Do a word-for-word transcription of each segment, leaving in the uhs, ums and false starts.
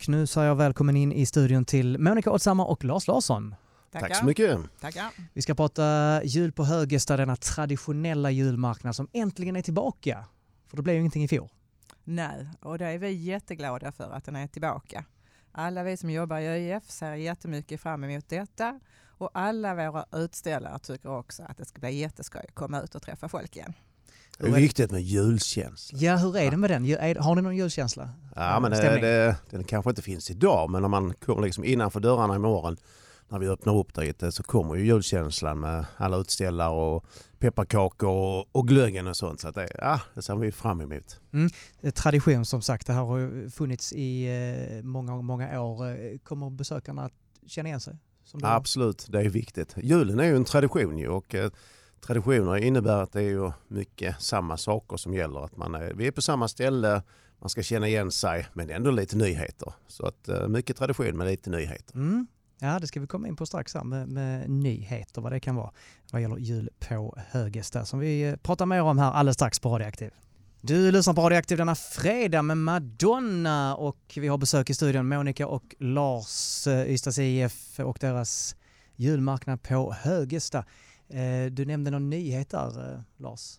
Och nu säger jag välkommen in i studion till Monica Åtshammar och Lars Larsson. Tackar. Tack så mycket. Tackar. Vi ska prata jul på Högesta, denna traditionella julmarknad som äntligen är tillbaka. För det blev ju ingenting i fjol. Nej, och det är vi jätteglada för att den är tillbaka. Alla vi som jobbar i ÖIF ser jättemycket fram emot detta. Och alla våra utställare tycker också att det ska bli jätteskoj att komma ut och träffa folk igen. Det är viktigt med julkänsla. Ja, hur är det med den? Har ni någon julkänsla? Ja, men det, det, den kanske inte finns idag, men om man kommer liksom innanför dörrarna imorgon när vi öppnar upp det så kommer ju julkänslan med alla utställare och pepparkakor och, och glöggen och sånt. Så att det, ja, det ser vi fram emot. Mm. Tradition som sagt, det här har ju funnits i eh, många, många år. Kommer besökarna att känna igen sig? Som det Absolut, det är viktigt. Julen är ju en tradition ju, och eh, traditioner innebär att det är ju mycket samma saker som gäller. Att man är, vi är på samma ställe, man ska känna igen sig, men ändå lite nyheter. Så att eh, mycket tradition med lite nyheter. Mm. Ja, det ska vi komma in på strax här med, med nyheter, vad det kan vara vad gäller jul på Högesta, som vi pratar mer om här alldeles strax på Radioaktiv. Du lyssnar på Radioaktiv denna fredag med Madonna, och vi har besök i studion, Monica och Lars, Ystads I F och deras julmarknad på Högesta. Du nämnde någon nyhet där, Lars.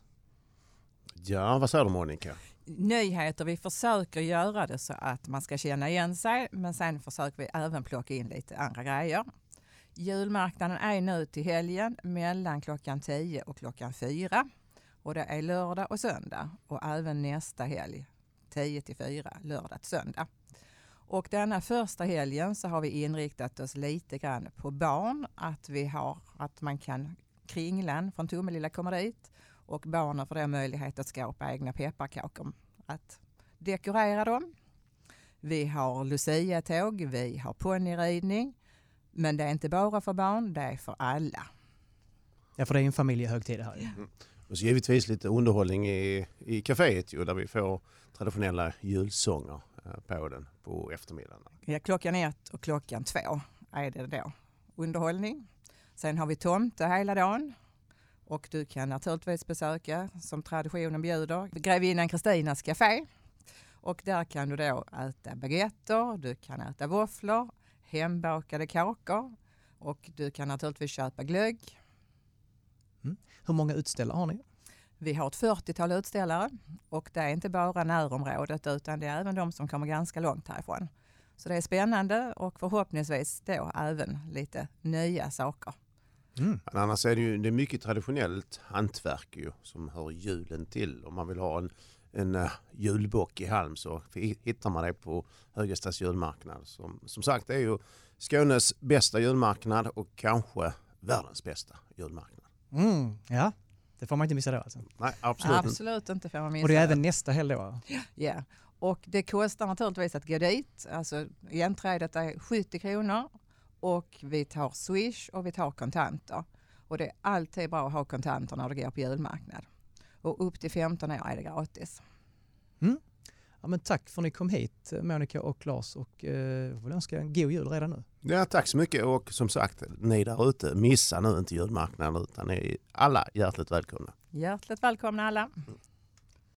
Ja, vad säger du, Monica? Nyheter, vi försöker göra det så att man ska känna igen sig, men sen försöker vi även plocka in lite andra grejer. Julmarknaden är nu till helgen mellan klockan tio och klockan fyra, och det är lördag och söndag, och även nästa helg tio till fyra, lördag till söndag. Och denna första helgen så har vi inriktat oss lite grann på barn, att vi har att man kan kringlan från Tomelilla kommer dit. Och barnen får då möjlighet att skapa egna pepparkakor, att dekorera dem. Vi har Lucia-tåg, vi har ponnyridning. Men det är inte bara för barn, det är för alla. Ja, för det är en familjehögtid här. Mm. Och så givetvis lite underhållning i, i kaféet ju, där vi får traditionella julsånger på den på eftermiddagen. Ja, klockan ett och klockan två är det då underhållning. Sen har vi tomte hela dagen. Och du kan naturligtvis besöka, som traditionen bjuder, Grevinnan Kristinas café. Och där kan du då äta baguetter, du kan äta våfflor, hembakade kakor, och du kan naturligtvis köpa glögg. Mm. Hur många utställare har ni? Vi har ett fyrtiotal utställare, och det är inte bara närområdet utan det är även de som kommer ganska långt härifrån. Så det är spännande, och förhoppningsvis då även lite nya saker. Mm. Men annars är det ju det är mycket traditionellt hantverk ju, som hör julen till. Om man vill ha en, en uh, julbock i halm så hittar man det på Högestas julmarknad. Som, som sagt, det är ju Skånes bästa julmarknad och kanske världens bästa julmarknad. Mm, ja, det får man inte missa då alltså. Nej, absolut, absolut inte får man missa. Och det är även nästa helg då? Ja, yeah. Och det kostar naturligtvis att gå dit. Alltså enträdet är sjuttio kronor. Och vi tar Swish och vi tar kontanter. Och det är alltid bra att ha kontanter när du går på julmarknad. Och upp till femton år är det gratis. Mm. Ja, men tack för att ni kom hit, Monica och Lars. Och eh, jag vill önska en god jul redan nu. Ja, tack så mycket. Och som sagt, ni där ute, missa nu inte julmarknaden, utan ni är alla hjärtligt välkomna. Hjärtligt välkomna alla. Mm.